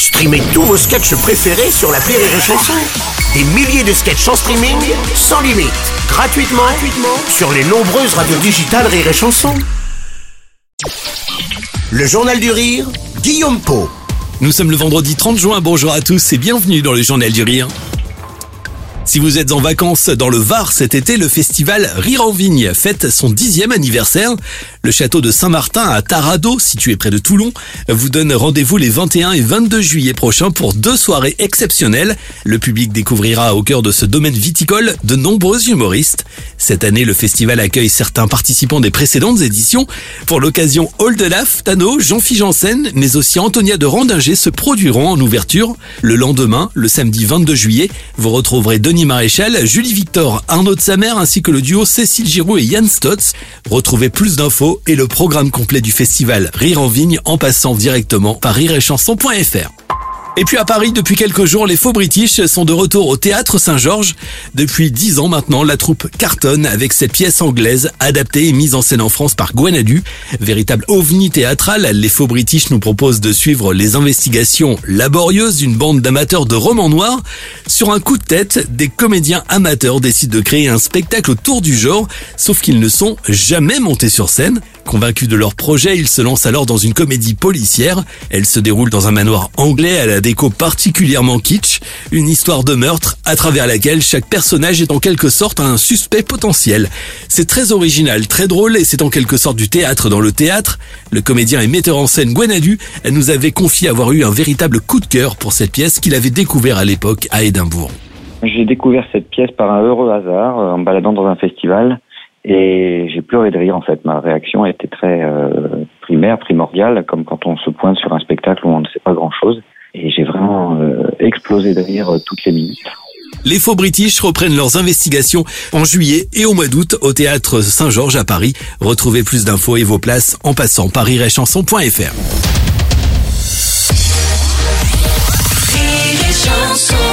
Streamez tous vos sketchs préférés sur l'appli Rire et Chanson. Des milliers de sketchs en streaming, sans limite, gratuitement sur les nombreuses radios digitales Rire et Chanson. Le Journal du Rire, Guillaume Pau. Nous sommes le vendredi 30 juin, bonjour à tous et bienvenue dans le Journal du Rire. Si vous êtes en vacances dans le Var cet été, le festival Rire en Vigne fête son 10e anniversaire. Le château de Saint-Martin à Tarado, situé près de Toulon, vous donne rendez-vous les 21 et 22 juillet prochains pour 2 soirées exceptionnelles. Le public découvrira au cœur de ce domaine viticole de nombreux humoristes. Cette année, le festival accueille certains participants des précédentes éditions. Pour l'occasion, Oldelaf, Tano, Jean-Philippe Janssen, mais aussi Antonia de Randinger se produiront en ouverture. Le lendemain, le samedi 22 juillet, vous retrouverez Denis Maréchal, Julie Victor, Arnaud de Samer ainsi que le duo Cécile Giroux et Yann Stotz. Retrouvez plus d'infos et le programme complet du festival Rire en Vigne en passant directement par rireetchanson.fr. Et puis à Paris, depuis quelques jours, les Faux British sont de retour au Théâtre Saint-Georges. Depuis 10 ans maintenant, la troupe cartonne avec cette pièce anglaise adaptée et mise en scène en France par Gwenadu. Véritable ovni théâtral, les Faux British nous proposent de suivre les investigations laborieuses d'une bande d'amateurs de romans noirs. Sur un coup de tête, des comédiens amateurs décident de créer un spectacle autour du genre, sauf qu'ils ne sont jamais montés sur scène. Convaincus de leur projet, ils se lancent alors dans une comédie policière. Elle se déroule dans un manoir anglais à la déco particulièrement kitsch. Une histoire de meurtre à travers laquelle chaque personnage est en quelque sorte un suspect potentiel. C'est très original, très drôle et c'est en quelque sorte du théâtre dans le théâtre. Le comédien et metteur en scène Gwenadu nous avait confié avoir eu un véritable coup de cœur pour cette pièce qu'il avait découvert à l'époque à Édimbourg. J'ai découvert cette pièce par un heureux hasard en me baladant dans un festival. Et j'ai pleuré de rire en fait. Ma réaction était très primordiale, comme quand on se pointe sur un spectacle où on ne sait pas grand-chose. Et j'ai vraiment explosé de rire toutes les minutes. Les Faux British reprennent leurs investigations en juillet et au mois d'août au Théâtre Saint-Georges à Paris. Retrouvez plus d'infos et vos places en passant par rireetchanson.fr.